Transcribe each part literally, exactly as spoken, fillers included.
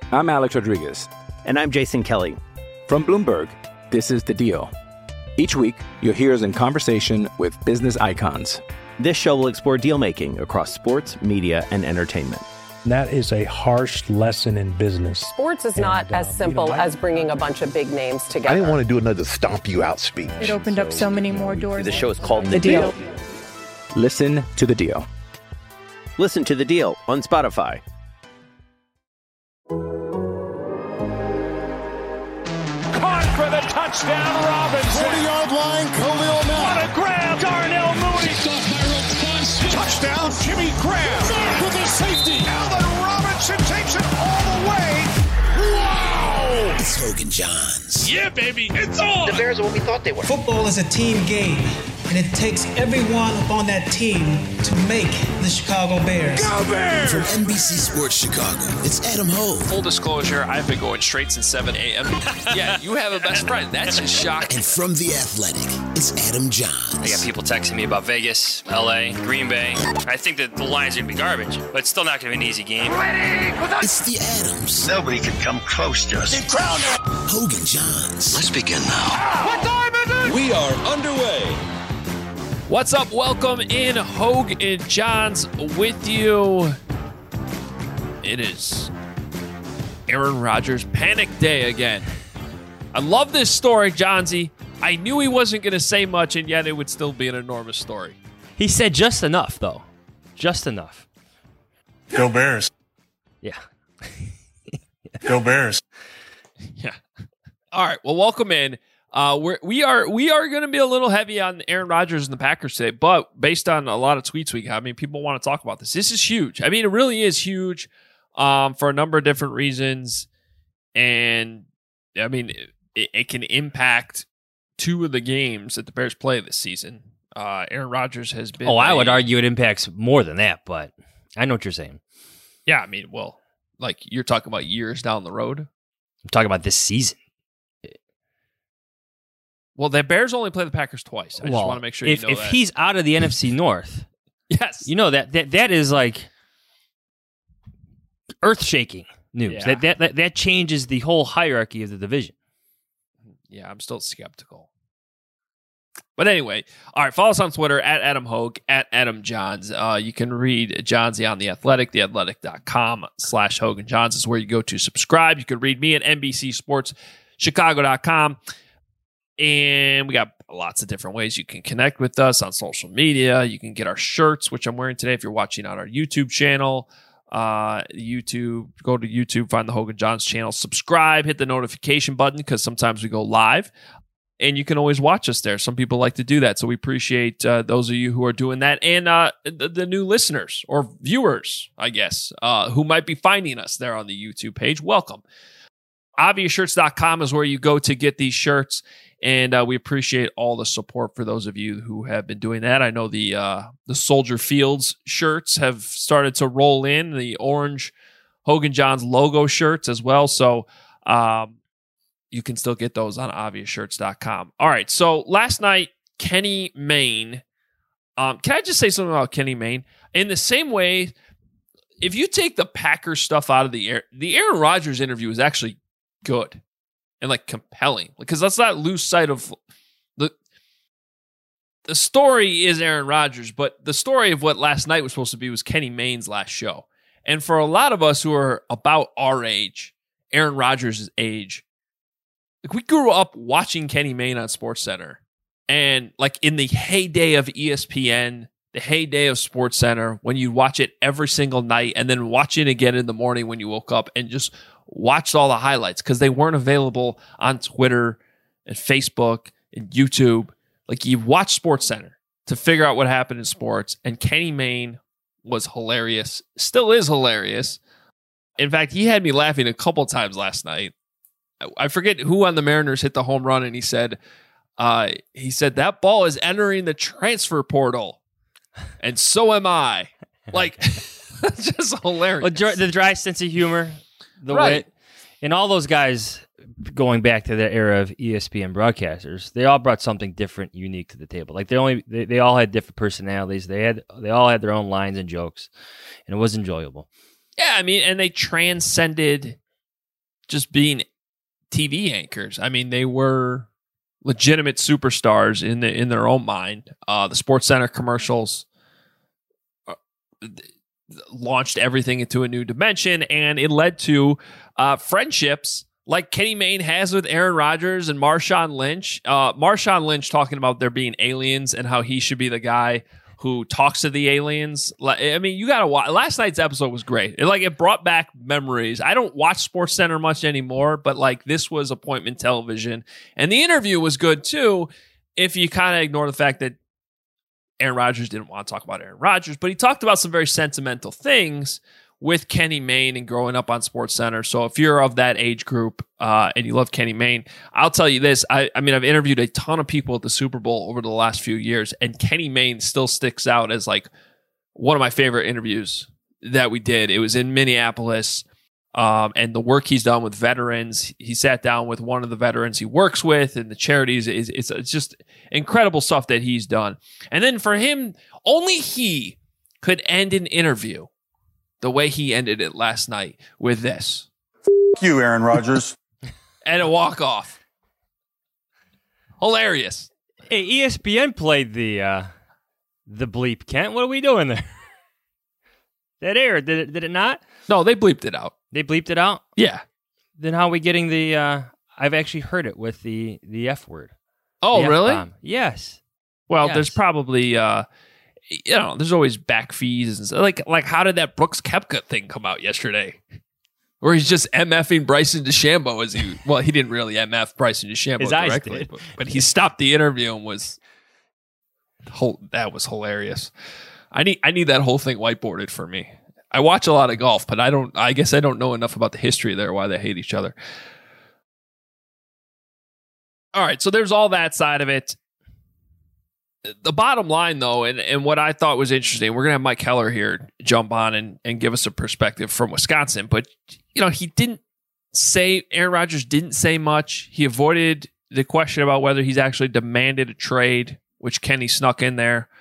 I'm Alex Rodriguez. And I'm Jason Kelly. From Bloomberg, this is The Deal. Each week, you'll hear us in conversation with business icons. This show will explore deal-making across sports, media, and entertainment. That is a harsh lesson in business. Sports is not and, uh, as simple you know, I, as bringing a bunch of big names together. I didn't want to do another stomp you out speech. It opened so, up so many more doors. The show is called The, the deal. deal. Listen to The Deal. Listen to The Deal on Spotify. Caught for the touchdown, Robinson. forty-yard line, Khalil Mack. What a grab, Darnell Mooney. Touchdown, Jimmy Graham. Mack with a safety. Allen Robinson takes it all the way. Wow! It's Hogan Johns. Yeah, baby, it's on. The Bears are what we thought they were. Football is a team game, and it takes everyone on that team to make the Chicago Bears. Go Bears! From N B C Sports Chicago, it's Adam Hogue. Full disclosure, I've been going straight since seven a.m. Yeah, you have a best friend. That's just shocking. And from The Athletic, it's Adam Johns. I got people texting me about Vegas, L A, Green Bay. I think that the Lions are going to be garbage, but it's still not going to be an easy game. It's the Adams. Nobody can come close to us. Hogan Johns. Let's begin now. What time is it? We are underway. What's up? Welcome in, Hogue and Johns with you. It is Aaron Rodgers panic day again. I love this story, Johnsy. I knew he wasn't going to say much, and yet it would still be an enormous story. He said just enough, though. Just enough. Go Bears. Yeah. Go Bears. Yeah. All right. Well, welcome in. Uh, we're, we are we are going to be a little heavy on Aaron Rodgers and the Packers today, but based on a lot of tweets we got, I mean, people want to talk about this. This is huge. I mean, it really is huge um, for a number of different reasons, and I mean, it, it can impact two of the games that the Bears play this season. Uh, Aaron Rodgers has been. Oh, I a, would argue it impacts more than that, but I know what you're saying. Yeah, I mean, well, like you're talking about years down the road. I'm talking about this season. Well, the Bears only play the Packers twice. I well, just want to make sure if, you know if that. If he's out of the N F C North, yes, you know that that, that is like earth-shaking news. Yeah. That, that that that changes the whole hierarchy of the division. Yeah, I'm still skeptical. But anyway, all right, follow us on Twitter, at Adam Hogue, at Adam Johns. Uh, you can read Johnsy on The Athletic, theathletic.com slash Hogan Johns is where you go to subscribe. You can read me at N B C Sports Chicago dot com. And we got lots of different ways you can connect with us on social media. You can get our shirts, which I'm wearing today if you're watching on our YouTube channel. Uh, YouTube, go to YouTube, find the Hogan Johns channel, subscribe, hit the notification button because sometimes we go live. And you can always watch us there. Some people like to do that. So we appreciate uh, those of you who are doing that. And uh, the, the new listeners or viewers, I guess, uh, who might be finding us there on the YouTube page. Welcome. obvious shirts dot com is where you go to get these shirts. And uh, we appreciate all the support for those of you who have been doing that. I know the uh, the Soldier Fields shirts have started to roll in, the orange Hogan Johns logo shirts as well. So um, you can still get those on obvious shirts dot com. All right, so last night, Kenny Mayne. Um, can I just say something about Kenny Mayne? In the same way, if you take the Packers stuff out of the air, the Aaron Rodgers interview is actually good. And like compelling, because let's not lose sight of the the story is Aaron Rodgers, but the story of what last night was supposed to be was Kenny Mayne's last show. And for a lot of us who are about our age, Aaron Rodgers' age, like we grew up watching Kenny Mayne on SportsCenter, and like in the heyday of E S P N, the heyday of SportsCenter, when you watch it every single night and then watch it again in the morning when you woke up and just watched all the highlights because they weren't available on Twitter and Facebook and YouTube. Like you watch SportsCenter to figure out what happened in sports. And Kenny Mayne was hilarious, still is hilarious. In fact, he had me laughing a couple times last night. I forget who on the Mariners hit the home run, and he said, uh, he said that ball is entering the transfer portal, and so am I. Like, just hilarious. Well, dry, the dry sense of humor. The right. wit, and all those guys going back to the era of E S P N broadcasters, they all brought something different, unique to the table. Like they only, they, they all had different personalities. They had, they all had their own lines and jokes, and it was enjoyable. Yeah, I mean, and they transcended just being T V anchors. I mean, they were legitimate superstars in the in their own mind. Uh, the SportsCenter commercials uh, launched everything into a new dimension, and it led to uh, friendships like Kenny Mayne has with Aaron Rodgers and Marshawn Lynch. Uh, Marshawn Lynch talking about there being aliens and how he should be the guy who talks to the aliens. I mean, you got to watch. Last night's episode was great. It, like, it brought back memories. I don't watch SportsCenter much anymore, but like this was appointment television. And the interview was good too, if you kind of ignore the fact that Aaron Rodgers didn't want to talk about Aaron Rodgers, but he talked about some very sentimental things with Kenny Mayne and growing up on SportsCenter. So if you're of that age group uh, and you love Kenny Mayne, I'll tell you this. I, I mean, I've interviewed a ton of people at the Super Bowl over the last few years, and Kenny Mayne still sticks out as like one of my favorite interviews that we did. It was in Minneapolis, um, and the work he's done with veterans. He sat down with one of the veterans he works with, and the charities. Is it's, it's just incredible stuff that he's done. And then for him, only he could end an interview the way he ended it last night with this. F- you, Aaron Rodgers. And a walk-off. Hilarious. Hey, E S P N played the uh, the bleep, Kent. What are we doing there? That aired, did it, did it not? No, they bleeped it out. They bleeped it out? Yeah. Then how are we getting the... Uh, I've actually heard it with the, the F word. Oh, really? F-bomb. Yes. Well, yes. There's probably... Uh, You know, there's always back fees and stuff. Like, like how did that Brooks Koepka thing come out yesterday? Where he's just MFing Bryson DeChambeau as he, well, he didn't really M F Bryson DeChambeau His directly, eyes did. But, but he stopped the interview and was, whole, that was hilarious. I need, I need that whole thing whiteboarded for me. I watch a lot of golf, but I don't, I guess I don't know enough about the history there, why they hate each other. All right, so there's all that side of it. The bottom line, though, and, and what I thought was interesting, we're going to have Mike Heller here jump on and, and give us a perspective from Wisconsin. But, you know, he didn't say, Aaron Rodgers didn't say much. He avoided the question about whether he's actually demanded a trade, which Kenny snuck in there.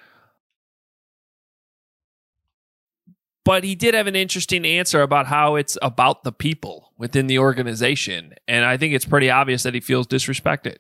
But he did have an interesting answer about how it's about the people within the organization. And I think it's pretty obvious that he feels disrespected.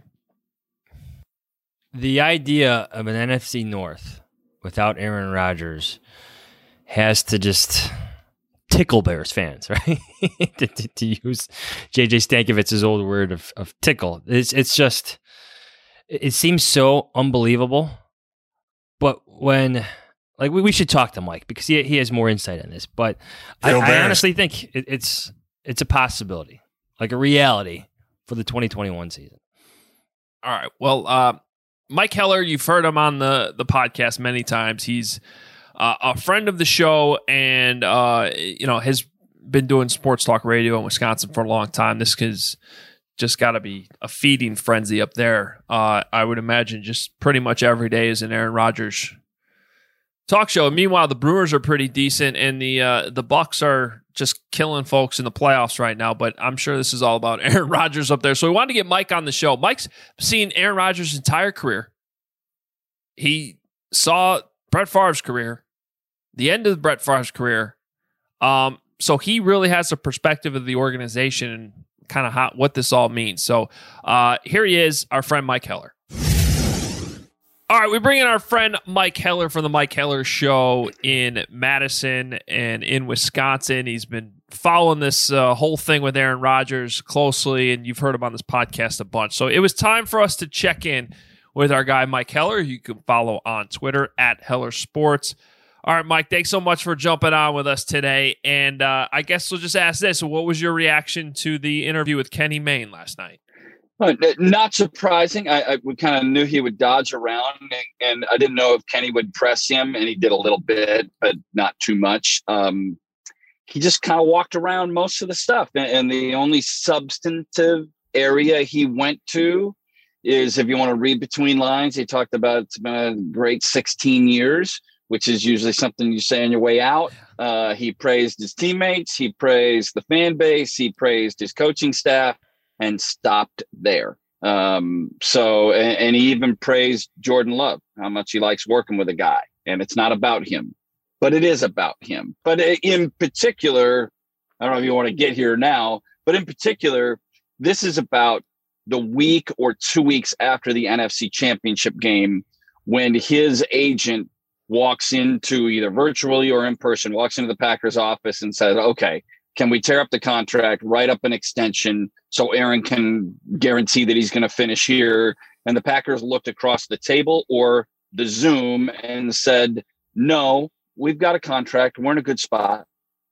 The idea of an N F C North without Aaron Rodgers has to just tickle Bears fans, right? to, to, to use J J Stankovitz's old word of, of tickle. It's, it's just, it seems so unbelievable. But when, like, we, we should talk to Mike because he he has more insight on this. But I, I honestly think it, it's it's a possibility, like a reality for the twenty twenty-one season. All right. Well, uh, Mike Heller, you've heard him on the, the podcast many times. He's uh, a friend of the show and, uh, you know, has been doing sports talk radio in Wisconsin for a long time. This has just got to be a feeding frenzy up there. Uh, I would imagine just pretty much every day is an Aaron Rodgers talk show. Meanwhile, the Brewers are pretty decent, and the uh, the Bucks are just killing folks in the playoffs right now. But I'm sure this is all about Aaron Rodgers up there. So we wanted to get Mike on the show. Mike's seen Aaron Rodgers' entire career. He saw Brett Favre's career, the end of Brett Favre's career. Um, so he really has a perspective of the organization and kind of how, what this all means. So uh, here he is, our friend Mike Heller. All right, we bring in our friend Mike Heller from the Mike Heller Show in Madison and in Wisconsin. He's been following this uh, whole thing with Aaron Rodgers closely, and you've heard him on this podcast a bunch. So it was time for us to check in with our guy Mike Heller. You can follow on Twitter at Heller Sports. All right, Mike, thanks so much for jumping on with us today. And uh, I guess we'll just ask this. What was your reaction to the interview with Kenny Mayne last night? Uh, not surprising. I, I we kind of knew he would dodge around, and, and I didn't know if Kenny would press him, and he did a little bit, but not too much. Um, he just kind of walked around most of the stuff, and, and the only substantive area he went to is, if you want to read between lines, he talked about it's been a great sixteen years, which is usually something you say on your way out. Uh, he praised his teammates, he praised the fan base, he praised his coaching staff, and stopped there. Um, so, and, and he even praised Jordan Love, how much he likes working with a guy. And it's not about him, but it is about him. But in particular, I don't know if you want to get here now, but in particular, this is about the week or two weeks after the N F C Championship game when his agent walks into either virtually or in person, walks into the Packers office and says, okay, can we tear up the contract, write up an extension so Aaron can guarantee that he's going to finish here? And the Packers looked across the table or the Zoom and said, no, we've got a contract. We're in a good spot.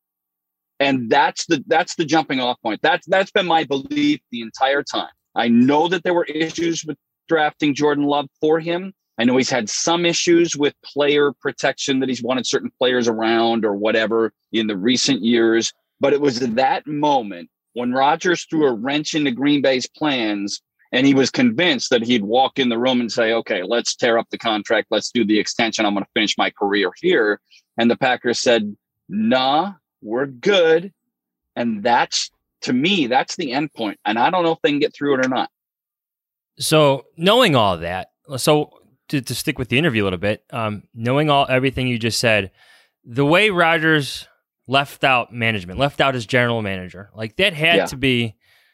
And that's the that's the jumping off point. That's that's been my belief the entire time. I know that there were issues with drafting Jordan Love for him. I know he's had some issues with player protection, that he's wanted certain players around or whatever in the recent years. But it was that moment when Rodgers threw a wrench into Green Bay's plans and he was convinced that he'd walk in the room and say, okay, let's tear up the contract. Let's do the extension. I'm going to finish my career here. And the Packers said, nah, we're good. And that's, to me, that's the end point. And I don't know if they can get through it or not. So knowing all that, so to, to stick with the interview a little bit, um, knowing all everything you just said, the way Rodgers left out management, left out his general manager, like that had Yeah. to be,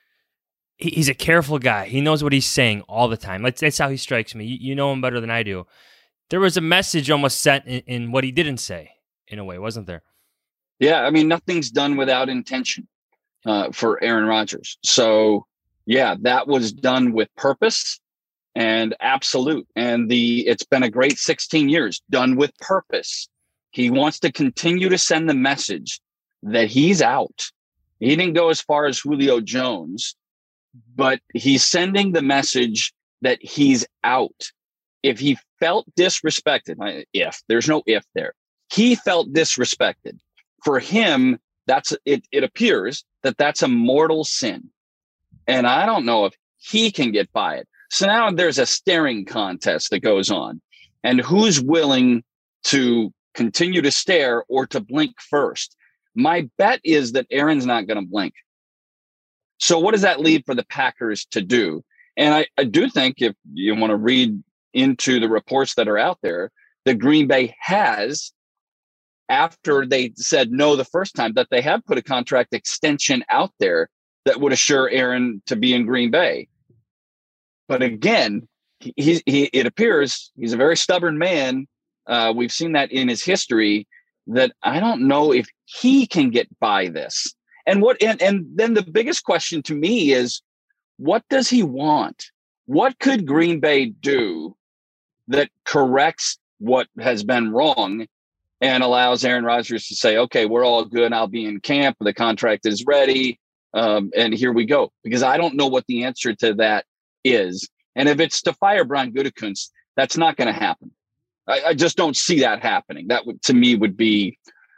he, he's a careful guy. He knows what he's saying all the time. That's, that's how he strikes me. You, you know him better than I do. There was a message almost sent in, in what he didn't say, in a way, wasn't there? Yeah, I mean, nothing's done without intention uh, for Aaron Rodgers. So, yeah, that was done with purpose and absolute. And the it's been a great sixteen years, done with purpose. He wants to continue to send the message that he's out. He didn't go as far as Julio Jones, but he's sending the message that he's out. If he felt disrespected, if there's no if there, he felt disrespected. For him, that's it. It appears that that's a mortal sin, and I don't know if he can get by it. So now there's a staring contest that goes on, and who's willing to continue to stare or to blink first? My bet is that Aaron's not going to blink. So what does that leave for the Packers to do? And I, I do think if you want to read into the reports that are out there, that Green Bay has, after they said no the first time, that they have put a contract extension out there that would assure Aaron to be in Green Bay. But again, he, he it appears he's a very stubborn man. Uh, we've seen that in his history, that I don't know if he can get by this. And what and, and then the biggest question to me is, what does he want? What could Green Bay do that corrects what has been wrong and allows Aaron Rodgers to say, okay, we're all good. I'll be in camp. The contract is ready. Um, and here we go. Because I don't know what the answer to that is. And if it's to fire Brian Gutekunst, that's not going to happen. I, I just don't see that happening. That would, to me, would be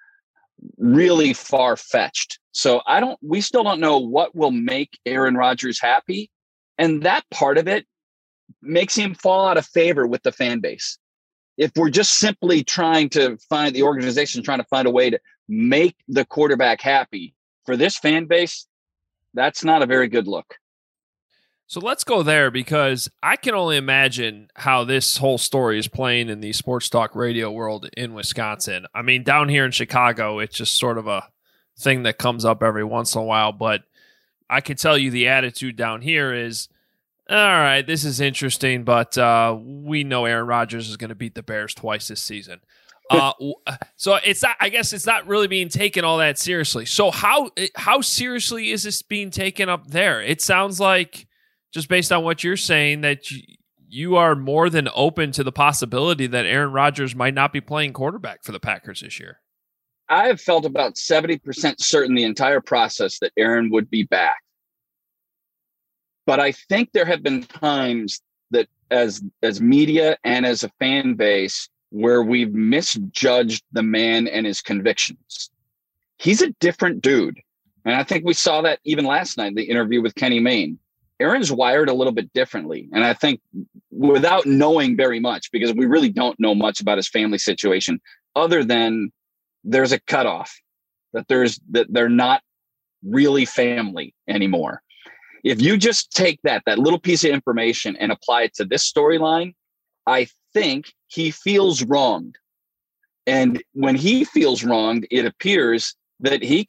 really far-fetched. So I don't, we still don't know what will make Aaron Rodgers happy. And that part of it makes him fall out of favor with the fan base. If we're just simply trying to find the organization, trying to find a way to make the quarterback happy, for this fan base, that's not a very good look. So let's go there, because I can only imagine how this whole story is playing in the sports talk radio world in Wisconsin. I mean, down here in Chicago, it's just sort of a thing that comes up every once in a while. But I can tell you the attitude down here is, all right, this is interesting, but uh, we know Aaron Rodgers is going to beat the Bears twice this season. Uh, so it's not, I guess it's not really being taken all that seriously. So how how seriously is this being taken up there? It sounds like, just based on what you're saying, that you, you are more than open to the possibility that Aaron Rodgers might not be playing quarterback for the Packers this year. I have felt about seventy percent certain the entire process that Aaron would be back. But I think there have been times that as as media and as a fan base where we've misjudged the man and his convictions. He's a different dude. And I think we saw that even last night in the interview with Kenny Mayne. Aaron's wired a little bit differently. And I think, without knowing very much, because we really don't know much about his family situation, other than there's a cutoff, that there's that they're not really family anymore. If you just take that, that little piece of information and apply it to this storyline, I think he feels wronged. And when he feels wronged, it appears that he can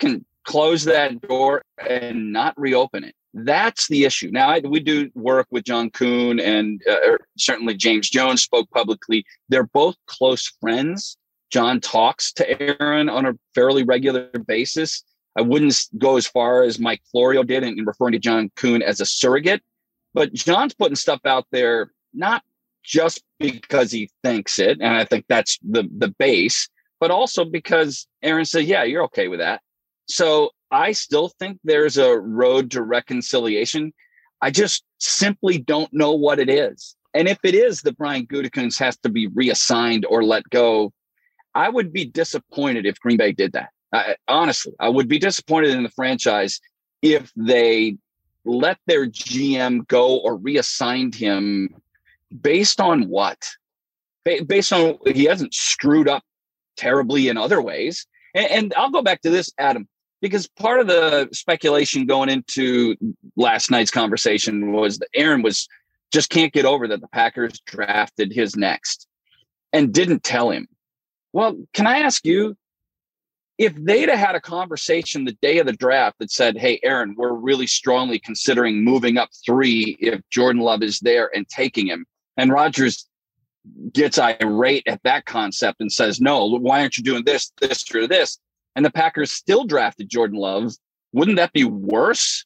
close that door and not reopen it. That's the issue. Now, I, we do work with John Kuhn, and uh, certainly James Jones spoke publicly. They're both close friends. John talks to Aaron on a fairly regular basis. I wouldn't go as far as Mike Florio did in, in referring to John Kuhn as a surrogate, but John's putting stuff out there, not just because he thinks it, and I think that's the, the base, but also because Aaron said, yeah, you're okay with that. So I still think there's a road to reconciliation. I just simply don't know what it is. And if it is that Brian Gutekunst has to be reassigned or let go, I would be disappointed if Green Bay did that. I, honestly, I would be disappointed in the franchise if they let their G M go or reassigned him based on what? Based on he hasn't screwed up terribly in other ways. And, and I'll go back to this, Adam, because part of the speculation going into last night's conversation was that Aaron was just can't get over that the Packers drafted his next and didn't tell him. Well, can I ask you, if they'd have had a conversation the day of the draft that said, hey, Aaron, we're really strongly considering moving up three if Jordan Love is there and taking him, and Rodgers gets irate at that concept and says, no, why aren't you doing this, this, or this? And the Packers still drafted Jordan Love. Wouldn't that be worse?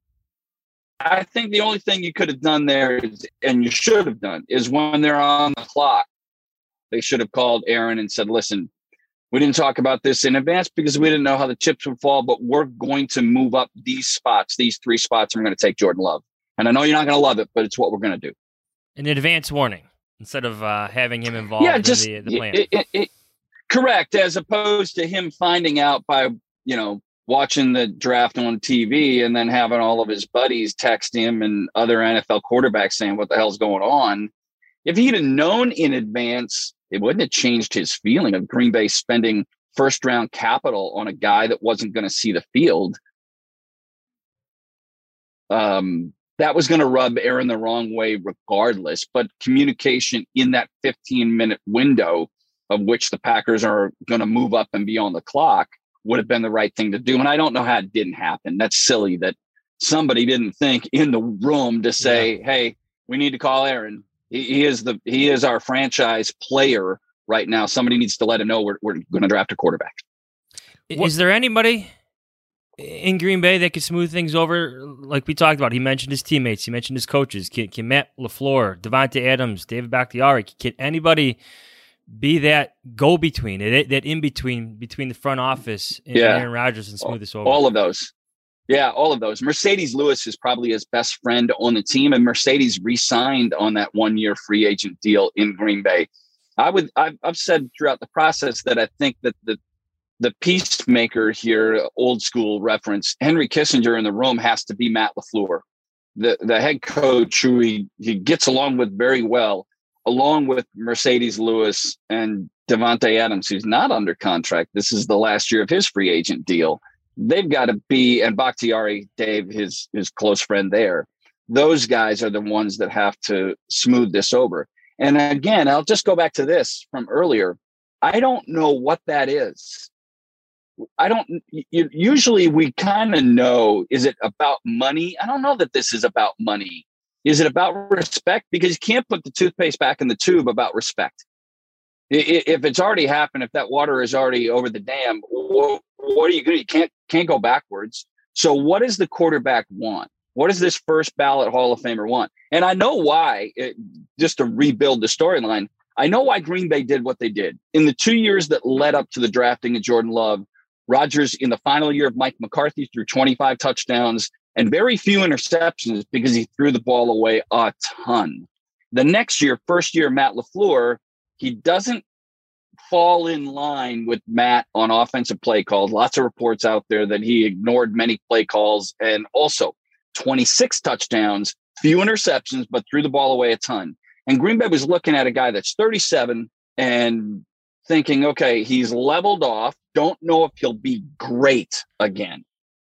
I think the only thing you could have done there is, and you should have done, is when they're on the clock, they should have called Aaron and said, listen, we didn't talk about this in advance because we didn't know how the chips would fall, but we're going to move up these spots, these three spots, and we're going to take Jordan Love. And I know you're not going to love it, but it's what we're going to do. An advance warning instead of uh, having him involved yeah, just, in the, the plan. It, it, it, correct, as opposed to him finding out by, you know, watching the draft on T V and then having all of his buddies text him and other N F L quarterbacks saying what the hell's going on. If he'd have known in advance, it wouldn't have changed his feeling of Green Bay spending first round capital on a guy that wasn't going to see the field. Um, that was going to rub Aaron the wrong way regardless, but communication in that fifteen minute window of which the Packers are going to move up and be on the clock would have been the right thing to do. And I don't know how it didn't happen. That's silly that somebody didn't think in the room to say, yeah. hey, we need to call Aaron. He is the he is our franchise player right now. Somebody needs to let him know we're we're going to draft a quarterback. Is there anybody in Green Bay that could smooth things over? Like we talked about, he mentioned his teammates, he mentioned his coaches. Can, can Matt LaFleur, Devontae Adams, David Bakhtiari, can anybody be that go-between, that in-between between the front office and yeah. Aaron Rodgers and smooth this over? All of those. Yeah, all of those. Mercedes Lewis is probably his best friend on the team, and Mercedes re-signed on that one-year free agent deal in Green Bay. I would, I've, I've said throughout the process that I think that the the peacemaker here, old school reference, Henry Kissinger in the room has to be Matt LaFleur, the the head coach who he, he gets along with very well, along with Mercedes Lewis and Devontae Adams, who's not under contract. This is the last year of his free agent deal. They've got to be, and Bakhtiari, Dave, his his close friend there, those guys are the ones that have to smooth this over. And again, I'll just go back to this from earlier. I don't know what that is. I don't, usually we kind of know, is it about money? I don't know that this is about money. Is it about respect? Because you can't put the toothpaste back in the tube about respect. If it's already happened, if that water is already over the dam, what are you going to, you can't, can't go backwards. So what does the quarterback want? What does this first ballot Hall of Famer want? And I know why, it, just to rebuild the storyline, I know why Green Bay did what they did. In the two years that led up to the drafting of Jordan Love, Rodgers, in the final year of Mike McCarthy, threw twenty-five touchdowns and very few interceptions because he threw the ball away a ton. The next year, first year, Matt LaFleur, he doesn't fall in line with Matt on offensive play calls. Lots of reports out there that he ignored many play calls, and also twenty-six touchdowns, few interceptions, but threw the ball away a ton. And Green Bay was looking at a guy that's thirty-seven and thinking, okay, he's leveled off. Don't know if he'll be great again.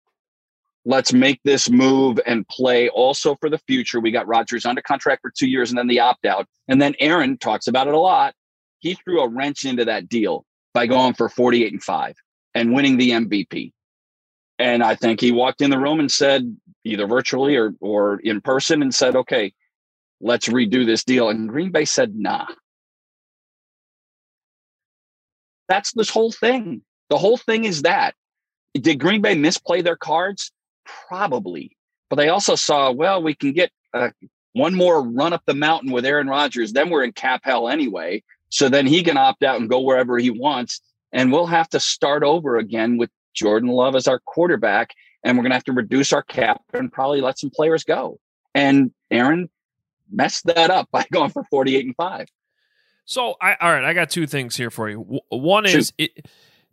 Let's make this move and play also for the future. We got Rodgers under contract for two years and then the opt-out. And then Aaron talks about it a lot. He threw a wrench into that deal by going for forty-eight and five and winning the M V P. And I think he walked in the room and said, either virtually or, or in person, and said, okay, let's redo this deal. And Green Bay said, nah. That's this whole thing. The whole thing is that. Did Green Bay misplay their cards? Probably. But they also saw, well, we can get uh, one more run up the mountain with Aaron Rodgers. Then we're in cap hell anyway. So then he can opt out and go wherever he wants. And we'll have to start over again with Jordan Love as our quarterback. And we're going to have to reduce our cap and probably let some players go. And Aaron messed that up by going for forty-eight and five. So, I, all right, I got two things here for you. One is, it,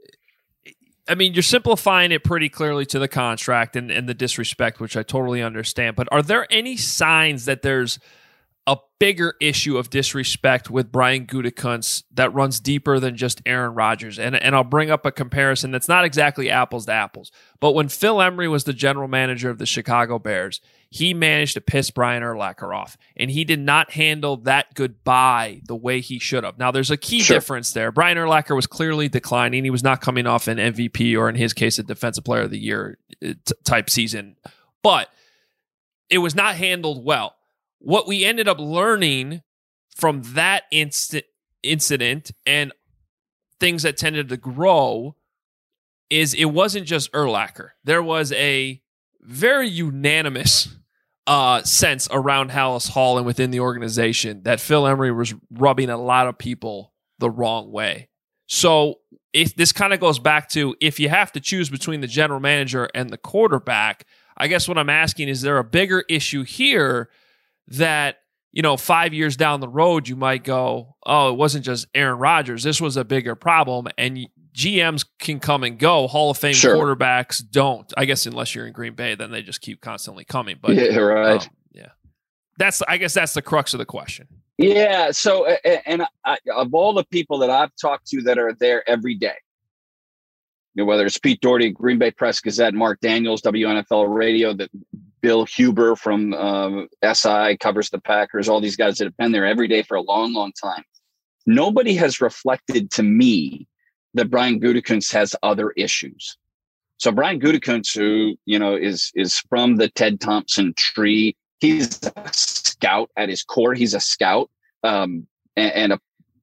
I mean, you're simplifying it pretty clearly to the contract and, and the disrespect, which I totally understand. But are there any signs that there's a bigger issue of disrespect with Brian Gutekunst that runs deeper than just Aaron Rodgers? And, and I'll bring up a comparison that's not exactly apples to apples. But when Phil Emery was the general manager of the Chicago Bears, he managed to piss Brian Urlacher off, and he did not handle that goodbye the way he should have. Now, there's a key sure. difference there. Brian Urlacher was clearly declining. He was not coming off an M V P or, in his case, a Defensive Player of the Year t- type season. But it was not handled well. What we ended up learning from that inst- incident and things that tended to grow is it wasn't just Urlacher. There was a very unanimous uh, sense around Halas Hall and within the organization that Phil Emery was rubbing a lot of people the wrong way. So if this kind of goes back to, if you have to choose between the general manager and the quarterback, I guess what I'm asking, is there a bigger issue here that, you know, five years down the road, you might go, oh, it wasn't just Aaron Rodgers. This was a bigger problem. And G Ms can come and go. Hall of Fame sure. quarterbacks don't. I guess unless you're in Green Bay, then they just keep constantly coming. But yeah, right. Um, yeah, that's. I guess that's the crux of the question. Yeah. So, and I, of all the people that I've talked to that are there every day, you know, whether it's Pete Doherty, Green Bay Press Gazette, Mark Daniels, W N F L Radio, that Bill Huber from uh, S I covers the Packers, all these guys that have been there every day for a long, long time. Nobody has reflected to me that Brian Gutekunst has other issues. So Brian Gutekunst, who, you know, is, is from the Ted Thompson tree, he's a scout at his core. He's a scout um, and, and a,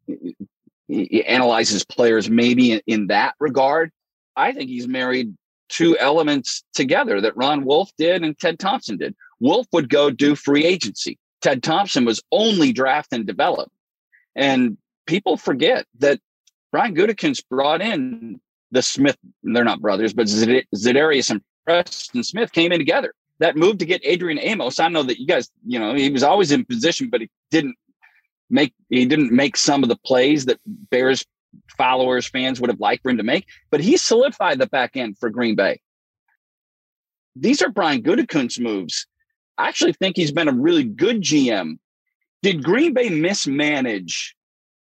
he analyzes players maybe in, in that regard. I think he's married two elements together that Ron Wolf did and Ted Thompson did. Wolf would go do free agency. Ted Thompson was only draft and develop. And people forget that Brian Gutekunst brought in the Smith, they're not brothers, but Za'Darius and Preston Smith came in together. That move to get Adrian Amos, I know that you guys, you know, he was always in position, but he didn't make he didn't make some of the plays that Bears followers, fans would have liked for him to make, but he solidified the back end for Green Bay. These are Brian Gutekunst moves. I actually think he's been a really good G M. Did Green Bay mismanage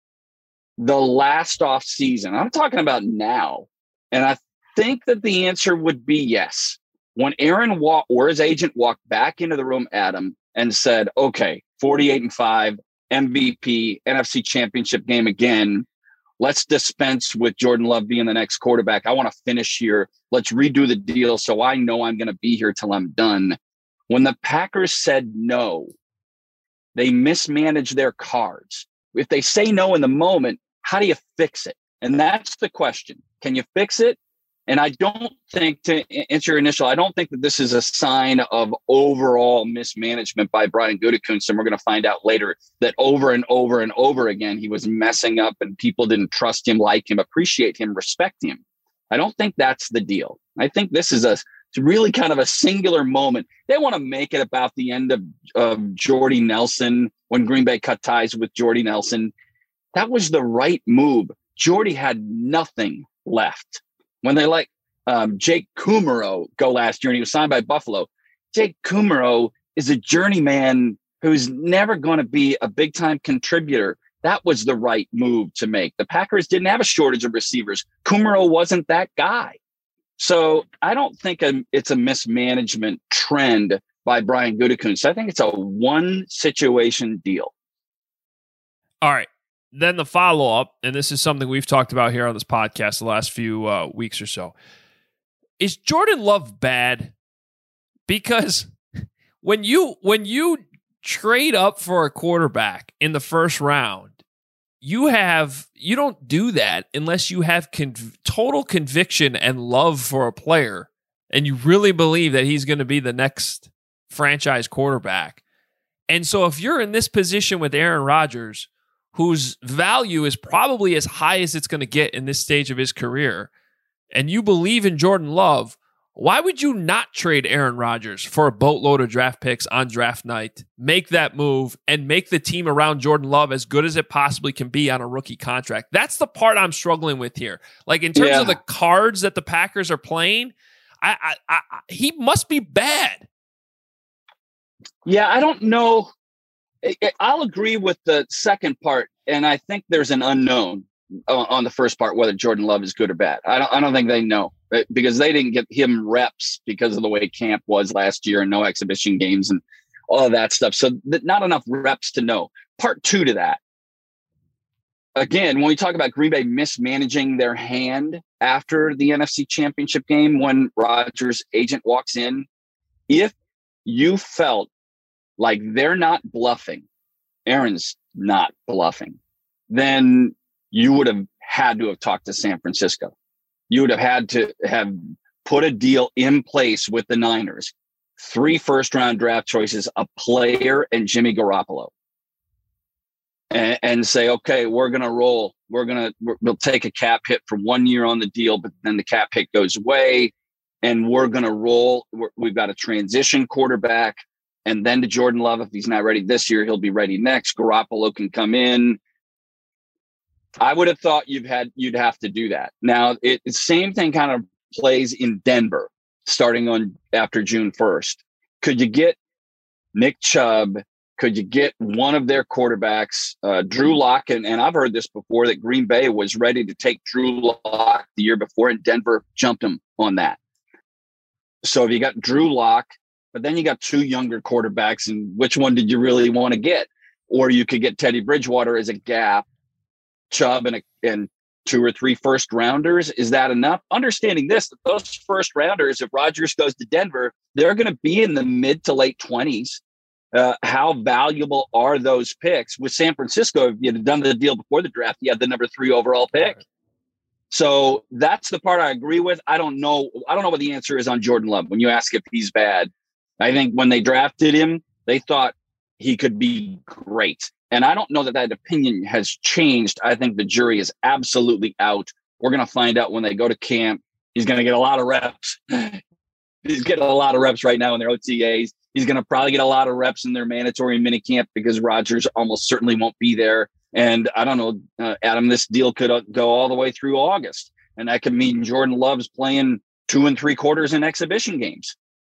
the last off season? I'm talking about now. And I think that the answer would be yes. When Aaron Wa- or his agent walked back into the room, Adam, and said, okay, forty-eight and five, M V P, N F C championship game again. Let's dispense with Jordan Love being the next quarterback. I want to finish here. Let's redo the deal so I know I'm going to be here till I'm done. When the Packers said no, they mismanaged their cards. If they say no in the moment, how do you fix it? And that's the question. Can you fix it? And I don't think, to answer your initial, I don't think that this is a sign of overall mismanagement by Brian Gutekunst. And we're going to find out later that over and over and over again, he was messing up and people didn't trust him, like him, appreciate him, respect him. I don't think that's the deal. I think this is a it's really kind of a singular moment. They want to make it about the end of, of Jordy Nelson when Green Bay cut ties with Jordy Nelson. That was the right move. Jordy had nothing left. When they let um, Jake Kumerow go last year and he was signed by Buffalo, Jake Kumerow is a journeyman who's never going to be a big-time contributor. That was the right move to make. The Packers didn't have a shortage of receivers. Kumerow wasn't that guy. So I don't think a, it's a mismanagement trend by Brian Gutekunst. I think it's a one-situation deal. All right. Then the follow-up, and this is something we've talked about here on this podcast the last few uh, weeks or so. is Jordan Love bad? Because when you when you trade up for a quarterback in the first round, you have you don't do that unless you have conv- total conviction and love for a player, and you really believe that he's going to be the next franchise quarterback. And so if you're in this position with Aaron Rodgers, whose value is probably as high as it's going to get in this stage of his career, and you believe in Jordan Love, why would you not trade Aaron Rodgers for a boatload of draft picks on draft night, make that move, and make the team around Jordan Love as good as it possibly can be on a rookie contract? That's the part I'm struggling with here. Like, in terms yeah. of the cards that the Packers are playing, I, I, I, he must be bad. Yeah, I don't know. I'll agree with the second part, and I think there's an unknown on the first part whether Jordan Love is good or bad. I don't. I don't think they know, because they didn't get him reps because of the way camp was last year and no exhibition games and all of that stuff. So not enough reps to know. Part two to that. Again, when we talk about Green Bay mismanaging their hand after the N F C Championship game, when Rodgers' agent walks in, if you felt like they're not bluffing, Aaron's not bluffing, then you would have had to have talked to San Francisco. You would have had to have put a deal in place with the Niners, three first round draft choices, a player, and Jimmy Garoppolo. And, and say, okay, we're going to roll. We're going to, we'll take a cap hit for one year on the deal, but then the cap hit goes away and we're going to roll. We're, we've got a transition quarterback. And then to Jordan Love, if he's not ready this year, he'll be ready next. Garoppolo can come in. I would have thought you've had, you'd have to do that. Now, it, the same thing kind of plays in Denver, starting on after June first. Could you get Nick Chubb? Could you get one of their quarterbacks, uh, Drew Lock? And, and I've heard this before, that Green Bay was ready to take Drew Lock the year before, and Denver jumped him on that. So if you got Drew Lock, but then you got two younger quarterbacks, and which one did you really want to get? Or you could get Teddy Bridgewater as a gap, Chubb and, a, and two or three first rounders. Is that enough? Understanding this, that those first rounders, if Rodgers goes to Denver, they're going to be in the mid to late twenties. Uh, how valuable are those picks? With San Francisco, if you had done the deal before the draft, you had the number three overall pick. So that's the part I agree with. I don't know. I don't know what the answer is on Jordan Love. When you ask if he's bad, I think when they drafted him, they thought he could be great. And I don't know that that opinion has changed. I think the jury is absolutely out. We're going to find out when they go to camp. He's going to get a lot of reps. He's getting a lot of reps right now in their O T As. He's going to probably get a lot of reps in their mandatory minicamp, because Rodgers almost certainly won't be there. And I don't know, uh, Adam, this deal could uh, go all the way through August. And that could mean Jordan Love's playing two and three quarters in exhibition games.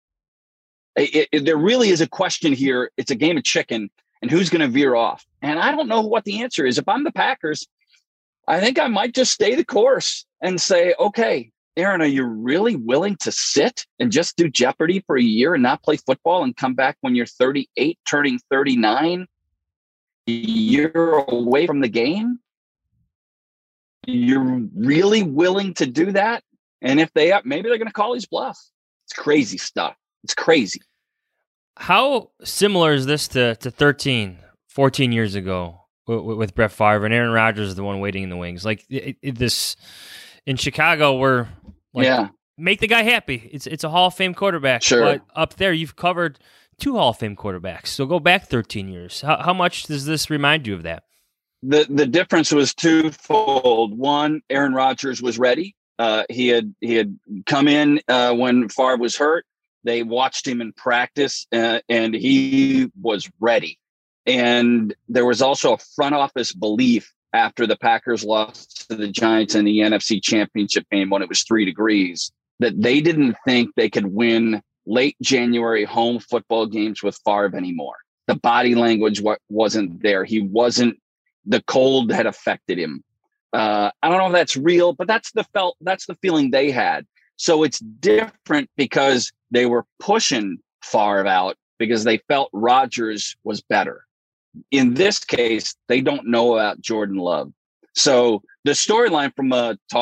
It, it, there really is a question here. It's a game of chicken, and who's going to veer off? And I don't know what the answer is. If I'm the Packers, I think I might just stay the course and say, okay, Aaron, are you really willing to sit and just do Jeopardy for a year and not play football and come back when you're thirty-eight, turning thirty-nine, a year away from the game? You're really willing to do that? And if they, maybe they're going to call his bluff. It's crazy stuff. It's crazy. How similar is this to, to thirteen, fourteen years ago with, with Brett Favre, and Aaron Rodgers is the one waiting in the wings? Like it, it, this in Chicago, we're like, yeah, make the guy happy. It's it's a Hall of Fame quarterback. Sure. But up there, you've covered two Hall of Fame quarterbacks. So go back thirteen years. How, how much does this remind you of that? The the difference was twofold. One, Aaron Rodgers was ready. Uh, he had he had come in uh, when Favre was hurt. They watched him in practice, uh, and he was ready. And there was also a front office belief after the Packers lost to the Giants in the N F C Championship game when it was three degrees, that they didn't think they could win late January home football games with Favre anymore. The body language wa- wasn't there. He wasn't, the cold had affected him. Uh, I don't know if that's real, but that's the felt, that's the feeling they had. So it's different because they were pushing Favre out because they felt Rodgers was better. In this case, they don't know about Jordan Love. So the storyline from a talk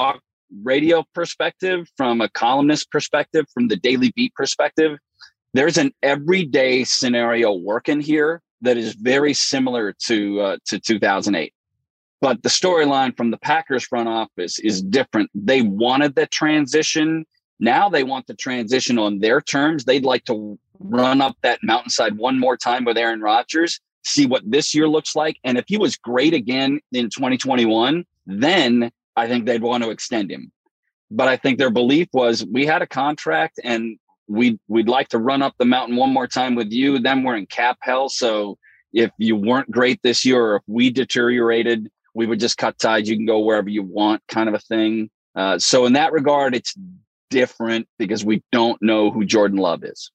radio perspective, from a columnist perspective, from the Daily Beat perspective, there's an everyday scenario working here that is very similar to uh, to two thousand eight. But the storyline from the Packers front office is different. They wanted the transition. Now they want the transition on their terms. They'd like to run up that mountainside one more time with Aaron Rodgers, see what this year looks like. And if he was great again in twenty twenty-one, then I think they'd want to extend him. But I think their belief was, we had a contract and we'd, we'd like to run up the mountain one more time with you. Then we're in cap hell. So if you weren't great this year, or if we deteriorated, we would just cut ties. You can go wherever you want, kind of a thing. Uh, so in that regard, it's different because we don't know who Jordan Love is.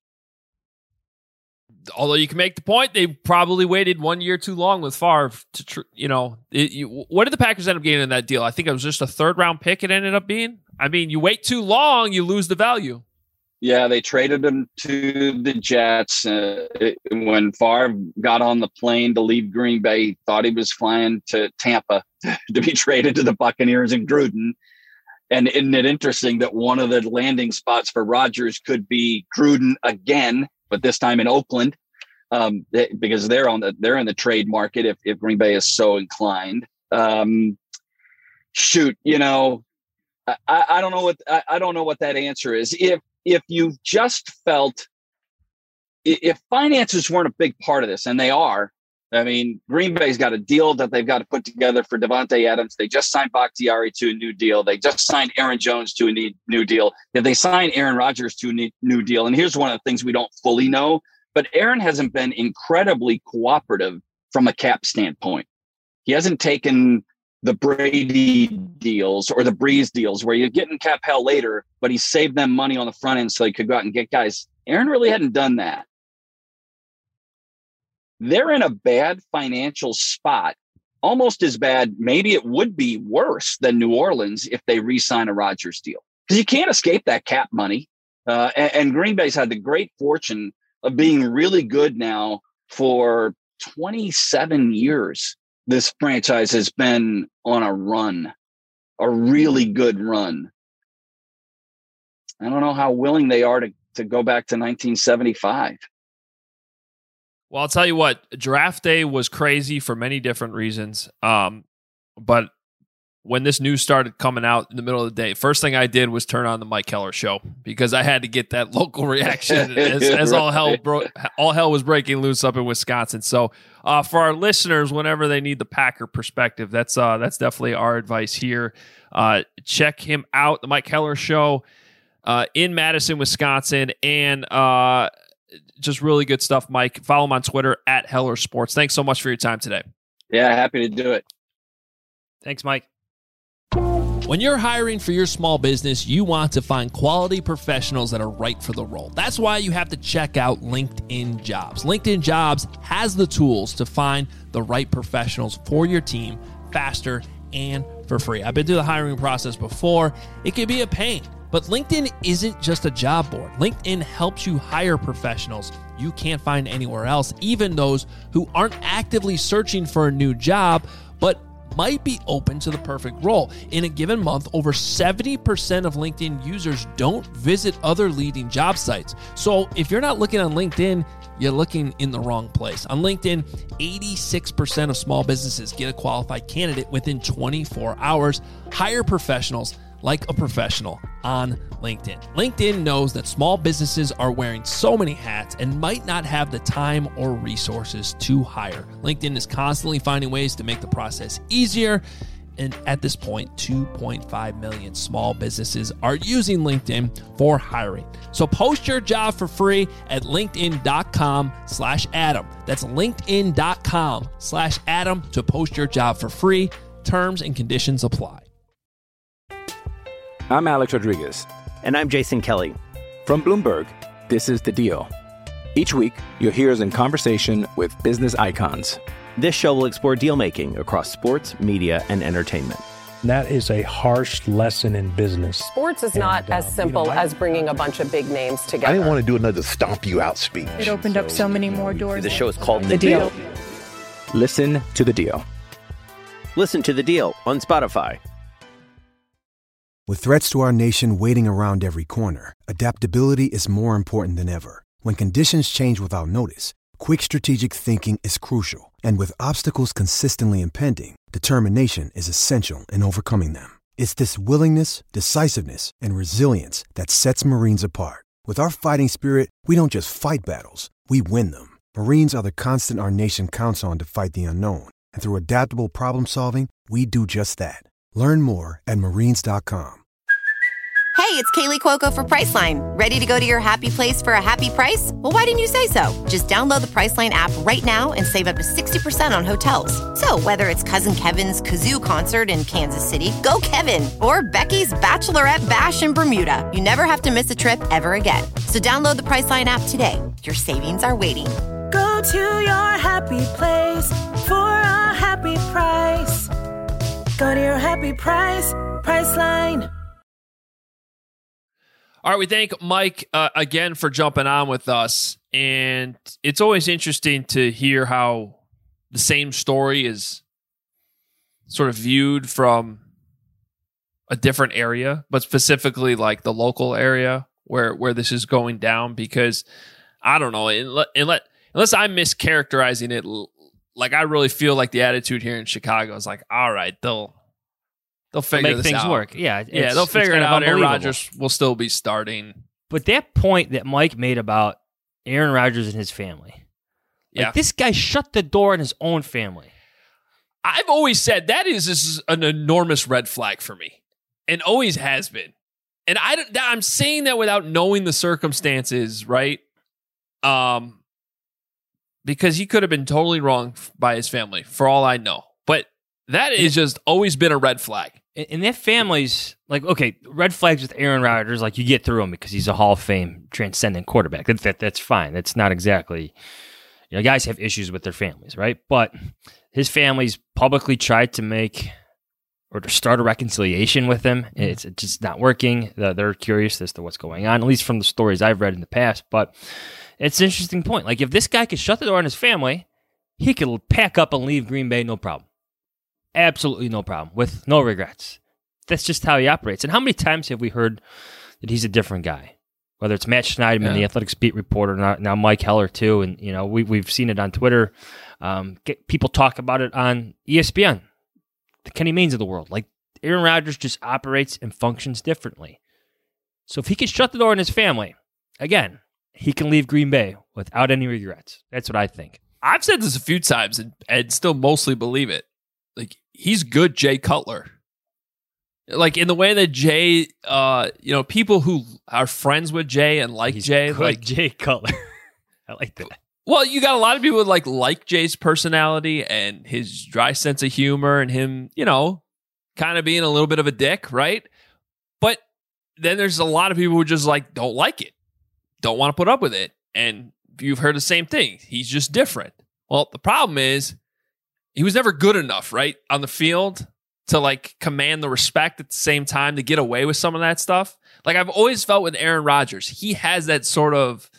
Although you can make the point, they probably waited one year too long with Favre to, tr- you know, it, you, what did the Packers end up getting in that deal? I think it was just a third round pick. It ended up being. I mean, you wait too long, you lose the value. Yeah, they traded him to the Jets. Uh, it, when Favre got on the plane to leave Green Bay, he thought he was flying to Tampa to be traded to the Buccaneers in Gruden. And isn't it interesting that one of the landing spots for Rodgers could be Gruden again, but this time in Oakland, um, they, because they're on the they're in the trade market if, if Green Bay is so inclined. Um, shoot, you know, I, I don't know what I, I don't know what that answer is. If if you just felt if finances weren't a big part of this, and they are, I mean, Green Bay's got a deal that they've got to put together for Devontae Adams. They just signed Bakhtiari to a new deal. They just signed Aaron Jones to a new deal. If they sign Aaron Rodgers to a new deal, and here's one of the things we don't fully know, but Aaron hasn't been incredibly cooperative from a cap standpoint. He hasn't taken the Brady deals or the Breeze deals where you're getting cap hell later, but he saved them money on the front end so he could go out and get guys. Aaron really hadn't done that. They're in a bad financial spot, almost as bad. Maybe it would be worse than New Orleans if they re-sign a Rodgers deal, because you can't escape that cap money. Uh, and, and Green Bay's had the great fortune of being really good now for twenty-seven years. This franchise has been on a run, a really good run. I don't know how willing they are to, to go back to nineteen seventy-five. Well, I'll tell you what, draft day was crazy for many different reasons. Um, but when this news started coming out in the middle of the day, first thing I did was turn on the Mike Keller show because I had to get that local reaction as, as all hell bro- all hell was breaking loose up in Wisconsin. So uh, for our listeners, whenever they need the Packer perspective, that's uh, that's definitely our advice here. Uh, check him out, the Mike Keller show uh, in Madison, Wisconsin, and uh, just really good stuff, Mike. Follow him on Twitter at Heller Sports. Thanks so much for your time today. Yeah, happy to do it. Thanks, Mike. When you're hiring for your small business, you want to find quality professionals that are right for the role. That's why you have to check out LinkedIn Jobs. LinkedIn Jobs has the tools to find the right professionals for your team faster and for free. I've been through the hiring process before. It can be a pain. But LinkedIn isn't just a job board. LinkedIn helps you hire professionals you can't find anywhere else, even those who aren't actively searching for a new job, but might be open to the perfect role. In a given month, over seventy percent of LinkedIn users don't visit other leading job sites. So if you're not looking on LinkedIn, you're looking in the wrong place. On LinkedIn, eighty-six percent of small businesses get a qualified candidate within twenty-four hours. Hire professionals like a professional on LinkedIn. LinkedIn knows that small businesses are wearing so many hats and might not have the time or resources to hire. LinkedIn is constantly finding ways to make the process easier. And at this point, two point five million small businesses are using LinkedIn for hiring. So post your job for free at linkedin.com slash Adam. That's linkedin.com slash Adam to post your job for free. Terms and conditions apply. I'm Alex Rodriguez. And I'm Jason Kelly. From Bloomberg, this is The Deal. Each week, you'll hear us in conversation with business icons. This show will explore deal-making across sports, media, and entertainment. That is a harsh lesson in business. Sports is and, not uh, as simple you know, I, as bringing a bunch of big names together. I didn't want to do another stomp you out speech. It opened so, up so many more doors. The show is called The, the deal. deal. Listen to The Deal. Listen to The Deal on Spotify. With threats to our nation waiting around every corner, adaptability is more important than ever. When conditions change without notice, quick strategic thinking is crucial. And with obstacles consistently impending, determination is essential in overcoming them. It's this willingness, decisiveness, and resilience that sets Marines apart. With our fighting spirit, we don't just fight battles, we win them. Marines are the constant our nation counts on to fight the unknown. And through adaptable problem solving, we do just that. Learn more at marines dot com. Hey, it's Kaylee Cuoco for Priceline. Ready to go to your happy place for a happy price? Well, why didn't you say so? Just download the Priceline app right now and save up to sixty percent on hotels. So whether it's Cousin Kevin's Kazoo Concert in Kansas City, go Kevin, or Becky's Bachelorette Bash in Bermuda, you never have to miss a trip ever again. So download the Priceline app today. Your savings are waiting. Go to your happy place for a happy price. Go to your happy price, Priceline. All right, we thank Mike uh, again for jumping on with us. And it's always interesting to hear how the same story is sort of viewed from a different area, but specifically like the local area where, where this is going down. Because, I don't know, unless, unless I'm mischaracterizing it, like I really feel like the attitude here in Chicago is like, all right, they'll... They'll figure make this things out. work. Yeah, yeah, they'll figure it out. Aaron Rodgers will still be starting. But that point that Mike made about Aaron Rodgers and his family, like yeah, this guy shut the door on his own family. I've always said that is, is an enormous red flag for me, and always has been. And I, I'm saying that without knowing the circumstances, right? Um, because he could have been totally wrong by his family, for all I know. But that has just always been a red flag. And that family's like, okay, red flags with Aaron Rodgers, like you get through him because he's a Hall of Fame transcendent quarterback. That, that That's fine. That's not exactly, you know, guys have issues with their families, right? But his family's publicly tried to make or to start a reconciliation with him. It's just not working. They're curious as to what's going on, at least from the stories I've read in the past. But it's an interesting point. Like if this guy could shut the door on his family, he could pack up and leave Green Bay, no problem. Absolutely no problem, with no regrets. That's just how he operates. And how many times have we heard that he's a different guy? Whether it's Matt Schneidman, yeah. the Athletics beat reporter, now, now Mike Heller too, and you know we we've seen it on Twitter. Um, get, people talk about it on E S P N. The Kenny Maynes of the world, like Aaron Rodgers, just operates and functions differently. So if he can shut the door on his family, again, he can leave Green Bay without any regrets. That's what I think. I've said this a few times and, and still mostly believe it. Like, he's good Jay Cutler. Like, in the way that Jay, uh, you know, people who are friends with Jay and like he's Jay, good like Jay Cutler. I like that. Well, you got a lot of people that like like Jay's personality and his dry sense of humor and him, you know, kind of being a little bit of a dick, right? But then there's a lot of people who just like don't like it, don't want to put up with it. And you've heard the same thing. He's just different. Well, the problem is, he was never good enough, right, on the field to like command the respect at the same time to get away with some of that stuff. Like I've always felt with Aaron Rodgers, he has that sort of,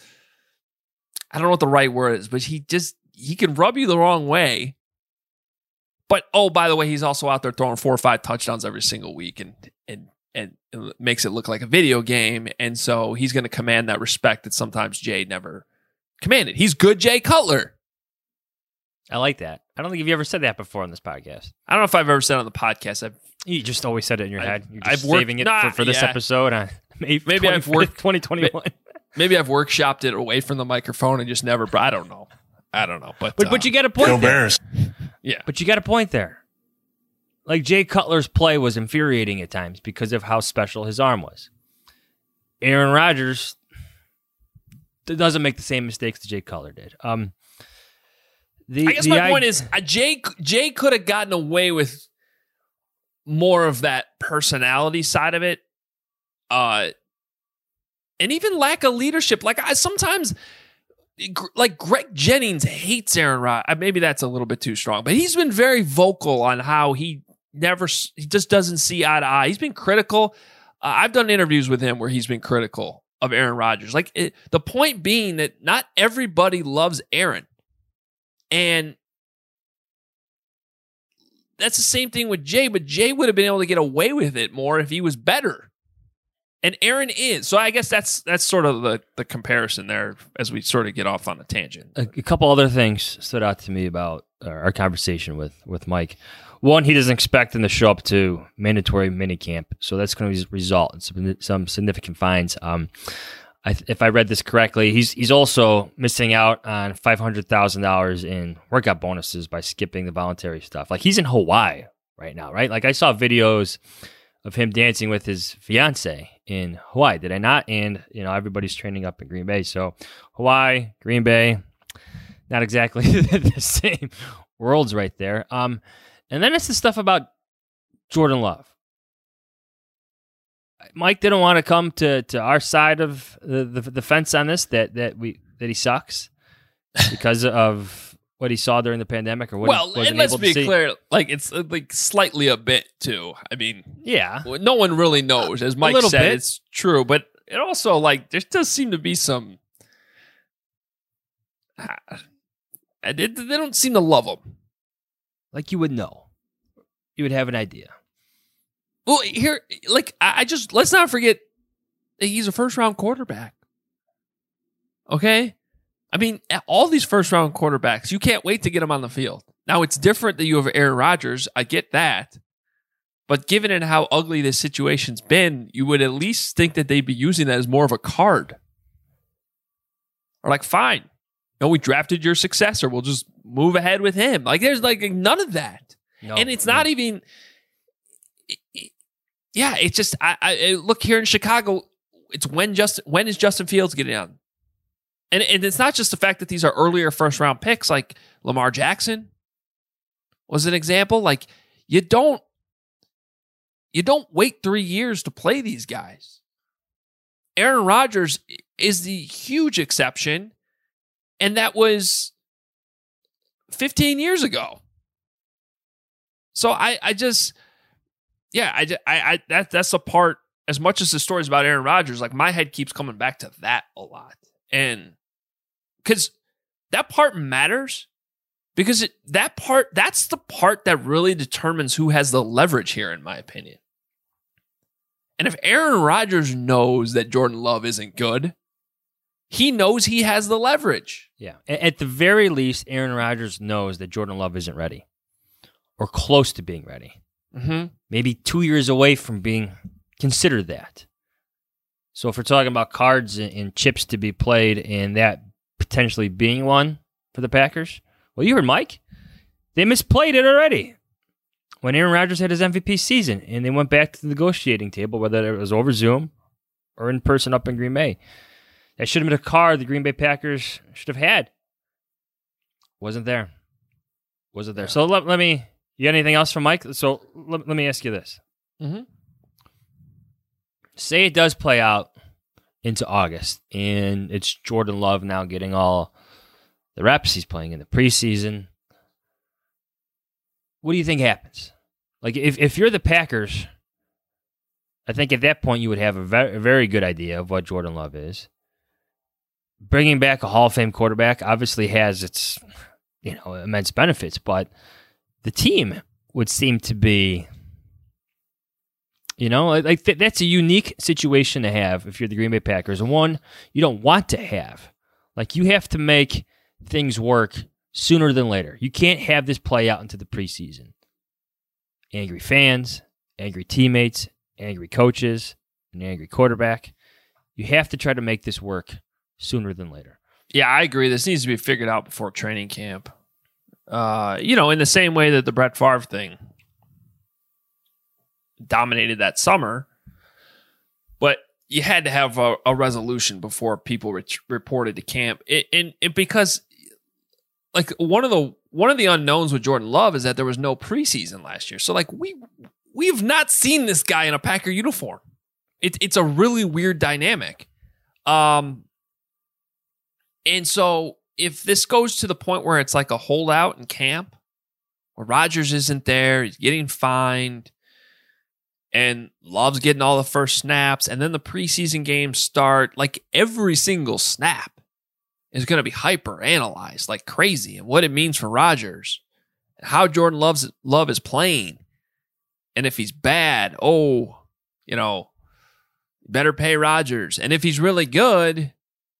I don't know what the right word is, but he just, he can rub you the wrong way. But, oh, by the way, he's also out there throwing four or five touchdowns every single week and and and it makes it look like a video game. And so he's going to command that respect that sometimes Jay never commanded. He's good Jay Cutler. I like that. I don't think you've ever said that before on this podcast. I don't know if I've ever said it on the podcast. I've, you just always said it in your I, head. You're just I've worked, saving it nah, for, for this yeah. episode on May maybe I've worked twenty twenty-one. Maybe I've workshopped it away from the microphone and just never. I don't know. I don't know. But but, uh, but you got a point. Go there. Bears. Yeah. But you got a point there. Like Jay Cutler's play was infuriating at times because of how special his arm was. Aaron Rodgers doesn't make the same mistakes that Jay Cutler did. Um, the, I guess the my I- point is uh, Jay Jay could have gotten away with more of that personality side of it, uh, and even lack of leadership. Like I sometimes, like Greg Jennings hates Aaron Rodgers. Maybe that's a little bit too strong, but he's been very vocal on how he never, he just doesn't see eye to eye. He's been critical. Uh, I've done interviews with him where he's been critical of Aaron Rodgers. Like it, the point being that not everybody loves Aaron. And that's the same thing with Jay, but Jay would have been able to get away with it more if he was better. And Aaron is. So I guess that's that's sort of the, the comparison there as we sort of get off on a tangent. A, a couple other things stood out to me about our conversation with, with Mike. One, he doesn't expect them to show up to mandatory minicamp, so that's going to result in some, some significant fines. Um, I, if I read this correctly, he's he's also missing out on five hundred thousand dollars in workout bonuses by skipping the voluntary stuff. Like, he's in Hawaii right now, right? Like, I saw videos of him dancing with his fiance in Hawaii, did I not? And, you know, everybody's training up in Green Bay. So Hawaii, Green Bay, not exactly the same worlds right there. Um, and then it's the stuff about Jordan Love. Mike didn't want to come to, to our side of the, the, the fence on this, that that we that he sucks because of what he saw during the pandemic or what well, he wasn't and let's able be to see. clear, like it's uh, like slightly a bit too. I mean, yeah, no one really knows. As Mike said, bit. It's true, but it also like there does seem to be some. Uh, they, they don't seem to love him. Like, you would know, you would have an idea. Well, here, like, I just, let's not forget that he's a first-round quarterback. Okay? I mean, all these first-round quarterbacks, you can't wait to get them on the field. Now, it's different that you have Aaron Rodgers. I get that. But given it how ugly this situation's been, you would at least think that they'd be using that as more of a card. Or like, fine. No, we drafted your successor. We'll just move ahead with him. Like, there's like none of that. No, and it's no. not even... Yeah, it's just I, I look here in Chicago. It's when Justin when is Justin Fields getting on, and and it's not just the fact that these are earlier first round picks. Like Lamar Jackson was an example. Like you don't you don't wait three years to play these guys. Aaron Rodgers is the huge exception, and that was fifteen years ago. So I I just. Yeah, I, I, I, that, that's the part, as much as the stories about Aaron Rodgers, like my head keeps coming back to that a lot. And because that part matters, because it, that part, that's the part that really determines who has the leverage here, in my opinion. And if Aaron Rodgers knows that Jordan Love isn't good, he knows he has the leverage. Yeah. At the very least, Aaron Rodgers knows that Jordan Love isn't ready or close to being ready. Mm-hmm. Maybe two years away from being considered that. So if we're talking about cards and chips to be played and that potentially being one for the Packers, well, you heard Mike. They misplayed it already when Aaron Rodgers had his M V P season and they went back to the negotiating table, whether it was over Zoom or in person up in Green Bay. That should have been a card the Green Bay Packers should have had. Wasn't there. Wasn't there. So let, let me... You got anything else from Mike? So let, let me ask you this. Mm-hmm. Say it does play out into August, and it's Jordan Love now getting all the reps. He's playing in the preseason. What do you think happens? Like, if, if you're the Packers, I think at that point you would have a very, a very good idea of what Jordan Love is. Bringing back a Hall of Fame quarterback obviously has its, you know, immense benefits, but the team would seem to be, you know, like th- that's a unique situation to have if you're the Green Bay Packers, and one you don't want to have. Like, you have to make things work sooner than later. You can't have this play out into the preseason. Angry fans, angry teammates, angry coaches, an angry quarterback. You have to try to make this work sooner than later. Yeah, I agree. This needs to be figured out before training camp. Uh, you know, in the same way that the Brett Favre thing dominated that summer, but you had to have a, a resolution before people re- reported to camp. It, and it, because, like, one of the one of the unknowns with Jordan Love is that there was no preseason last year. So, like, we we've not seen this guy in a Packer uniform. It, it's a really weird dynamic. Um, and so. If this goes to the point where it's like a holdout in camp, where Rodgers isn't there, he's getting fined, and Love's getting all the first snaps, and then the preseason games start, like every single snap is going to be hyper-analyzed like crazy, and what it means for Rodgers, how Jordan Love's, Love is playing. And if he's bad, oh, you know, better pay Rodgers. And if he's really good,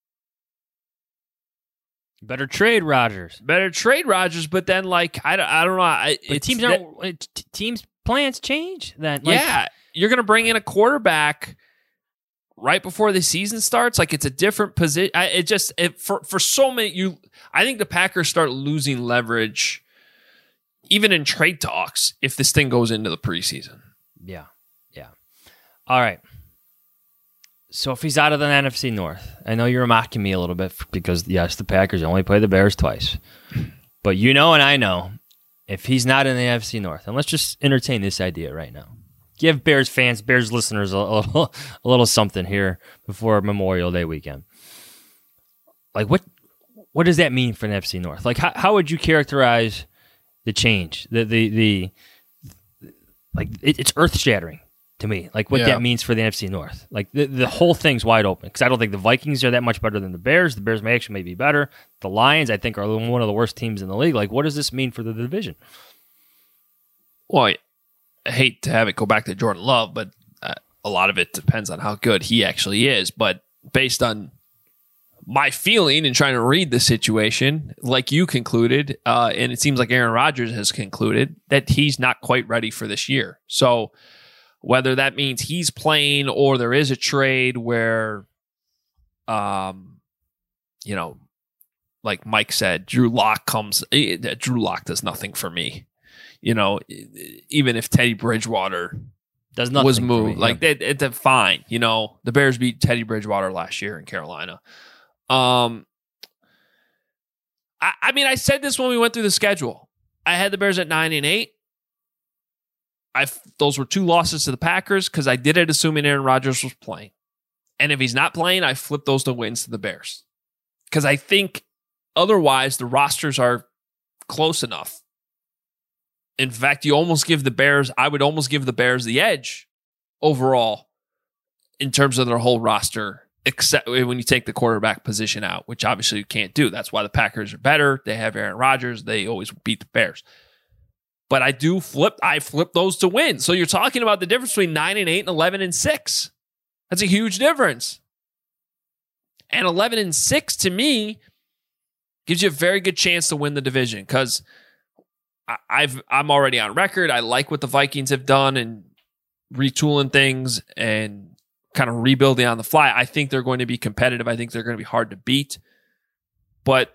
better trade Rodgers. Better trade Rodgers. But then, like, I don't, I don't know. I, but teams that, aren't, teams' plans change then. Like, yeah. You're going to bring in a quarterback right before the season starts. Like, it's a different position. It just, it, for, for so many, you, I think the Packers start losing leverage even in trade talks if this thing goes into the preseason. Yeah. Yeah. All right. So if he's out of the N F C North, I know you're mocking me a little bit because, yes, the Packers only play the Bears twice. But you know and I know, if he's not in the N F C North, and let's just entertain this idea right now. Give Bears fans, Bears listeners a, a, little, a little something here before Memorial Day weekend. Like, what what does that mean for the N F C North? Like, how, how would you characterize the change? The, the, the like, it, it's earth-shattering to me, like what yeah. that means for the N F C North. Like the, the whole thing's wide open because I don't think the Vikings are that much better than the Bears. The Bears may actually may be better. The Lions, I think, are one of the worst teams in the league. Like, what does this mean for the division? Well, I, I hate to have it go back to Jordan Love, but uh, a lot of it depends on how good he actually is. But based on my feeling and trying to read the situation, like you concluded, uh, and it seems like Aaron Rodgers has concluded, that he's not quite ready for this year. So whether that means he's playing or there is a trade where, um, you know, like Mike said, Drew Lock comes. Drew Lock does nothing for me. You know, even if Teddy Bridgewater does nothing was moved, me, like yeah. it, it's fine. You know, the Bears beat Teddy Bridgewater last year in Carolina. Um, I, I mean, I said this when we went through the schedule. I had the Bears at nine and eight. I those were two losses to the Packers because I did it assuming Aaron Rodgers was playing, and if he's not playing, I flipped those to wins to the Bears because I think otherwise the rosters are close enough. In fact, you almost give the Bears, I would almost give the Bears the edge overall in terms of their whole roster, except when you take the quarterback position out, which obviously you can't do. That's why the Packers are better. They have Aaron Rodgers. They always beat the Bears. But I do flip, I flip those to win. So you're talking about the difference between nine and eight and eleven and six. That's a huge difference. And eleven and six to me gives you a very good chance to win the division because I've I'm already on record. I like what the Vikings have done and retooling things and kind of rebuilding on the fly. I think they're going to be competitive. I think they're going to be hard to beat. But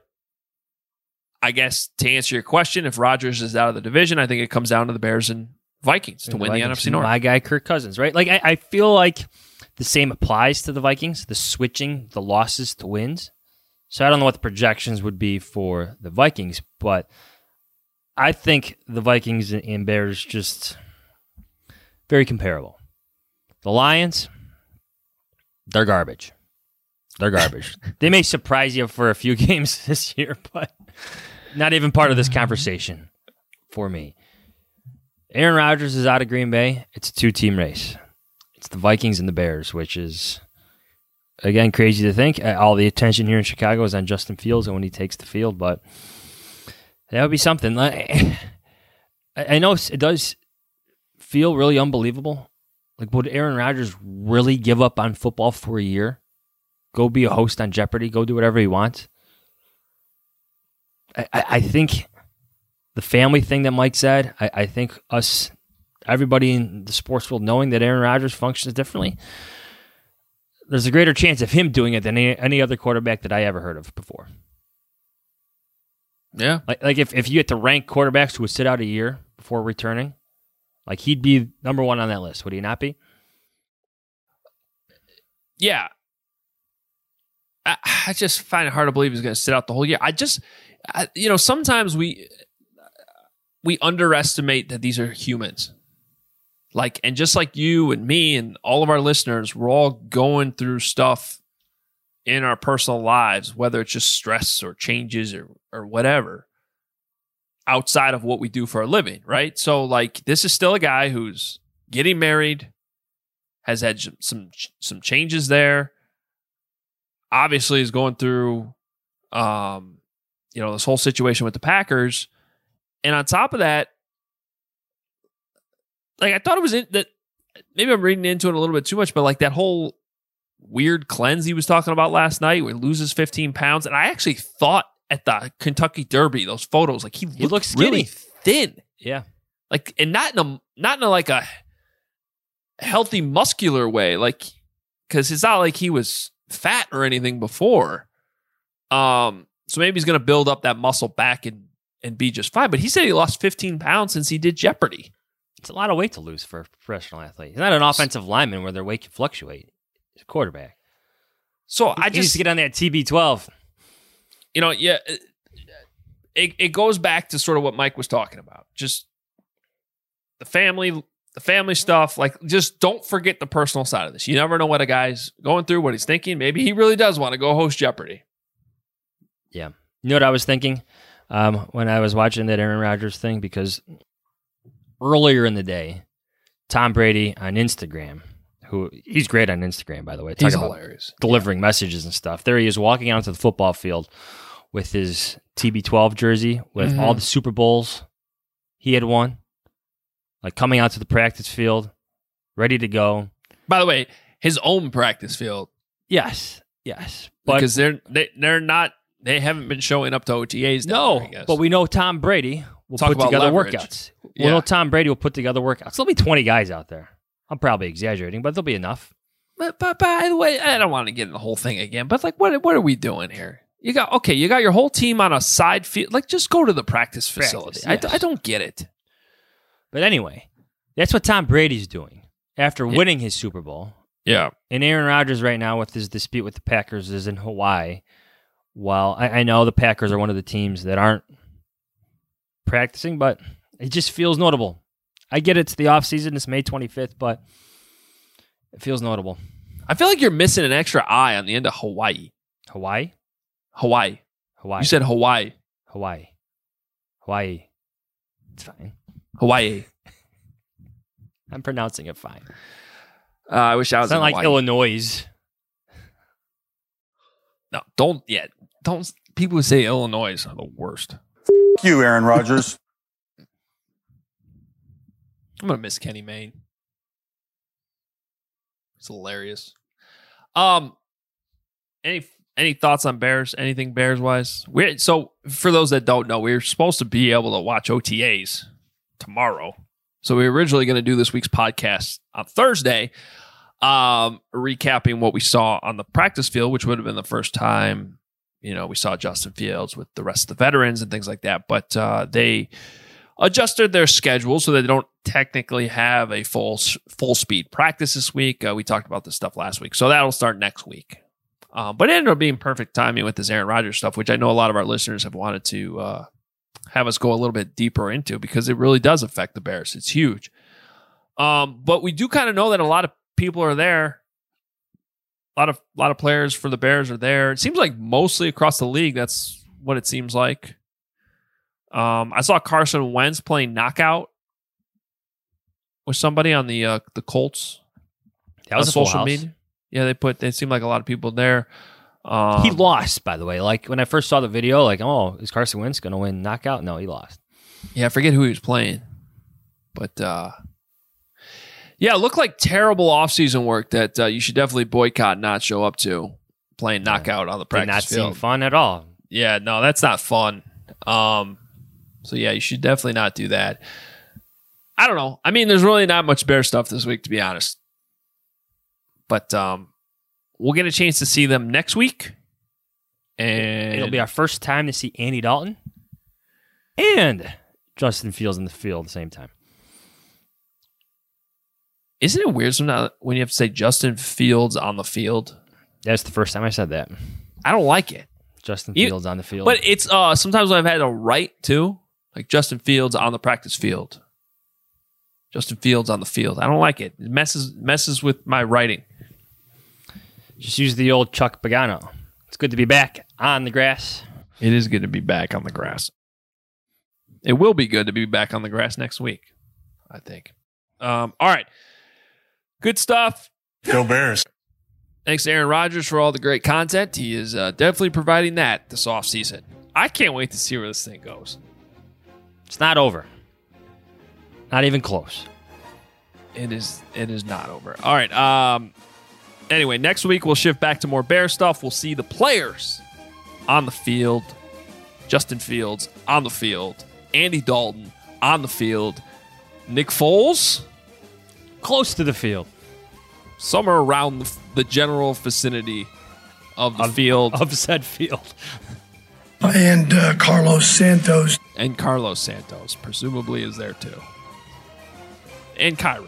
I guess to answer your question, if Rodgers is out of the division, I think it comes down to the Bears and Vikings to and win the, the N F C North. My guy, Kirk Cousins, right? Like I, I feel like the same applies to the Vikings, the switching the losses to wins. So I don't know what the projections would be for the Vikings, but I think the Vikings and Bears just very comparable. The Lions, they're garbage. They're garbage. They may surprise you for a few games this year, but not even part of this conversation for me. Aaron Rodgers is out of Green Bay. It's a two-team race. It's the Vikings and the Bears, which is, again, crazy to think. All the attention here in Chicago is on Justin Fields and when he takes the field, but that would be something. I know it does feel really unbelievable. Like, would Aaron Rodgers really give up on football for a year? Go be a host on Jeopardy? Go do whatever he wants? I, I, I think the family thing that Mike said, I, I think us, everybody in the sports world knowing that Aaron Rodgers functions differently, there's a greater chance of him doing it than any, any other quarterback that I ever heard of before. Yeah. Like, like if, if you had to rank quarterbacks who would sit out a year before returning, like he'd be number one on that list, would he not be? Yeah. I, I just find it hard to believe he's going to sit out the whole year. I just, I, you know, sometimes we we underestimate that these are humans. Like, and just like you and me and all of our listeners, we're all going through stuff in our personal lives, whether it's just stress or changes or or whatever, outside of what we do for a living, right? So, like, this is still a guy who's getting married, has had some some changes there. Obviously, is going through, um, you know, this whole situation with the Packers, And on top of that, like I thought it was in that maybe I'm reading into it a little bit too much, but like that whole weird cleanse he was talking about last night where he loses fifteen pounds. And I actually thought at the Kentucky Derby, those photos, like he, he looks really thin. Yeah. Like, and not in a, not in a, like a healthy muscular way. Like, cause it's not like he was fat or anything before. Um, so maybe he's going to build up that muscle back and, and be just fine. But he said he lost fifteen pounds since he did Jeopardy. It's a lot of weight to lose for a professional athlete. He's not an offensive lineman where their weight can fluctuate. He's a quarterback. So he, I he just needs to get on that T B twelve. You know, yeah, it it goes back to sort of what Mike was talking about. Just the family, the family stuff. Like, just don't forget the personal side of this. You never know what a guy's going through, what he's thinking. Maybe he really does want to go host Jeopardy. Yeah. You know what I was thinking um, when I was watching that Aaron Rodgers thing? Because earlier in the day, Tom Brady on Instagram, who he's great on Instagram, by the way. He's hilarious. Delivering yeah. messages and stuff. There he is walking onto the football field with his T B twelve jersey with mm-hmm. all the Super Bowls he had won. Like coming out to the practice field, ready to go. By the way, his own practice field. Yes, yes. But, because they're they, they're not, they haven't been showing up to O T As. No, there, I guess. But we know Tom Brady will Talk put together leverage. workouts. Yeah. We know Tom Brady will put together workouts. There'll be twenty guys out there. I'm probably exaggerating, but there'll be enough. But, but by the way, I don't want to get in the whole thing again, but like, what what are we doing here? You got, okay, you got your whole team on a side field. Like, just go to the practice facility. Practice, yes. I, I don't get it. But anyway, that's what Tom Brady's doing after yeah. winning his Super Bowl. Yeah. And Aaron Rodgers right now with his dispute with the Packers is in Hawaii. Well, I, I know the Packers are one of the teams that aren't practicing, but it just feels notable. I get it's the offseason, it's May twenty-fifth, but it feels notable. I feel like you're missing an extra I on the end of Hawaii. Hawaii? Hawaii. Hawaii. You said Hawaii. Hawaii. Hawaii. It's fine. Hawaii. I'm pronouncing it fine. Uh, I wish I was It's not in like Hawaii. Illinois. No, don't yet. Don't. People who say Illinois are the worst. F you, Aaron Rodgers. I'm gonna miss Kenny Mayne. It's hilarious. Um, any any thoughts on Bears? Anything Bears wise? We so for those that don't know, we were supposed to be able to watch O T As tomorrow. So we were originally going to do this week's podcast on Thursday, um, recapping what we saw on the practice field, which would have been the first time, you know, we saw Justin Fields with the rest of the veterans and things like that. But uh, they adjusted their schedule so they don't technically have a full full speed practice this week. Uh, we talked about this stuff last week, so that'll start next week. Uh, but it ended up being perfect timing with this Aaron Rodgers stuff, which I know a lot of our listeners have wanted to uh, have us go a little bit deeper into because it really does affect the Bears. It's huge. Um, but we do kind of know that a lot of people are there. A lot of a lot of players for the Bears are there. It seems like mostly across the league, that's what it seems like. Um, I saw Carson Wentz playing knockout with somebody on the uh, the Colts. That was on a full social house. media. Yeah, they put. They seemed like a lot of people there. Um, he lost, by the way. Like when I first saw the video, like, oh, is Carson Wentz going to win knockout? No, he lost. Yeah, I forget who he was playing, but uh, yeah, it looked like terrible offseason work that uh, you should definitely boycott, and not show up to playing knockout on the practice Did not field. seem fun at all. Yeah, no, that's not fun. Um, so yeah, you should definitely not do that. I don't know. I mean, there's really not much Bear stuff this week, to be honest. But um, we'll get a chance to see them next week. And it'll be our first time to see Andy Dalton and Justin Fields in the field at the same time. Isn't it weird sometimes when you have to say Justin Fields on the field? That's the first time I said that. I don't like it. Justin You- Fields on the field. But it's uh sometimes when I've had to write too, like Justin Fields on the practice field. Justin Fields on the field. I don't like it. It messes messes with my writing. Just use the old Chuck Pagano. It's good to be back on the grass. It is good to be back on the grass. It will be good to be back on the grass next week, I think. Um, all right. Good stuff. Go Bears. Thanks to Aaron Rodgers for all the great content. He is uh, definitely providing that this offseason. I can't wait to see where this thing goes. It's not over. Not even close. It is it is not over. All right. Um anyway, next week we'll shift back to more Bear stuff. We'll see the players on the field. Justin Fields on the field. Andy Dalton on the field. Nick Foles close to the field. Somewhere around the, the general vicinity of the of, field. Of said field. And uh, Carlos Santos. And Carlos Santos presumably is there too. And Cairo,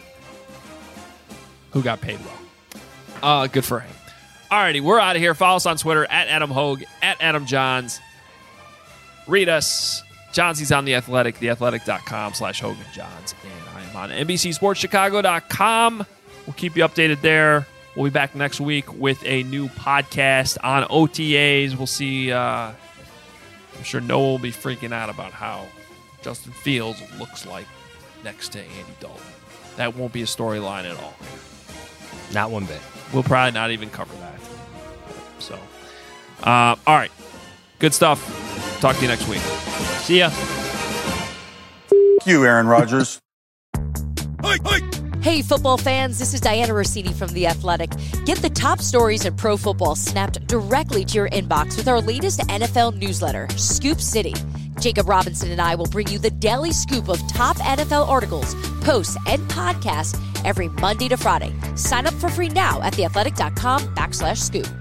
who got paid well. Uh, good for him. Alrighty, we're out of here. Follow us on Twitter at Adam Hogue, at Adam Johns. Read us. Johnsy's on The Athletic, theathletic.com slash Hogan Johns. And I am on N B C Sports Chicago dot com. We'll keep you updated there. We'll be back next week with a new podcast on O T As. We'll see. Uh, I'm sure Noah will be freaking out about how Justin Fields looks like next to Andy Dalton. That won't be a storyline at all. Not one bit. We'll probably not even cover that. So, uh, all right. Good stuff. Talk to you next week. See ya. Thank you, Aaron Rodgers. Hey, hey. Hey, football fans, this is Diana Rossini from The Athletic. Get the top stories in pro football snapped directly to your inbox with our latest N F L newsletter, Scoop City. Jacob Robinson and I will bring you the daily scoop of top N F L articles, posts, and podcasts every Monday to Friday. Sign up for free now at theathletic.com backslash scoop.